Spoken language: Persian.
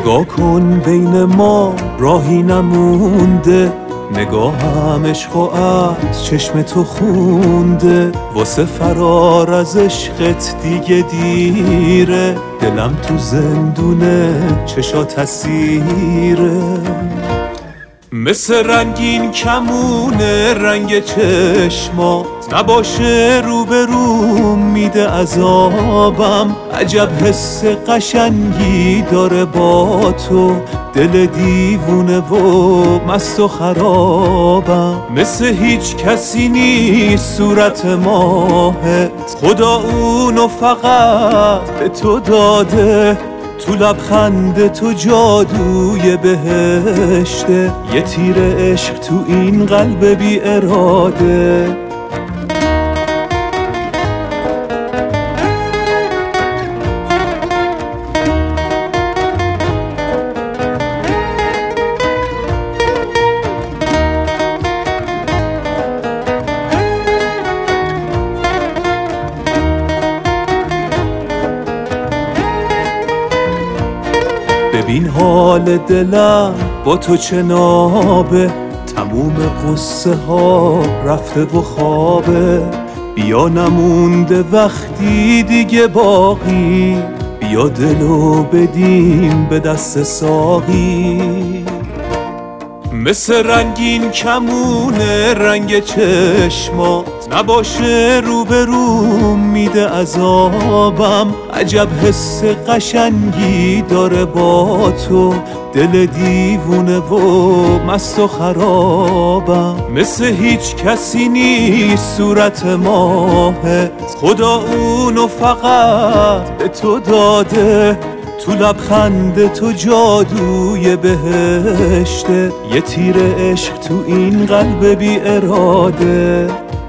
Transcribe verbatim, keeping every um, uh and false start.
نگاه کن بین ما راهی نمونده، نگاهم عشق و از چشم تو خونده، واسه فرار از عشقت دیگه دیره، دلم تو زندونه چشات اسیره. مثل رنگین کمونه رنگ چشمات، نباشه روبروم میده عذابم، عجب حس قشنگی داره با تو، دل دیوونه و مست و خرابم. مثل هیچ کسی نیست صورت ماهت، خدا اونو فقط به تو داده، تو لبخند تو جادوی بهشته، یه تیر عشق تو این قلب بی اراده. ببین حال دلم با تو چه نابه، تموم قصه ها رفته و خوابه، بیا نمونده وقتی دیگه باقی، بیا دلو بدیم به دست ساقی. مثل رنگین کمونه رنگ چشمات، نباشه روبروم میده عذابم، عجب حس قشنگی داره با تو، دل دیوونه و مست و خرابم. مثل هیچ کسی نیست صورت ماهت، خدا اونو فقط به تو داده، تو لبخند تو جادوی بهشته، یه تیر عشق تو این قلب بی اراده.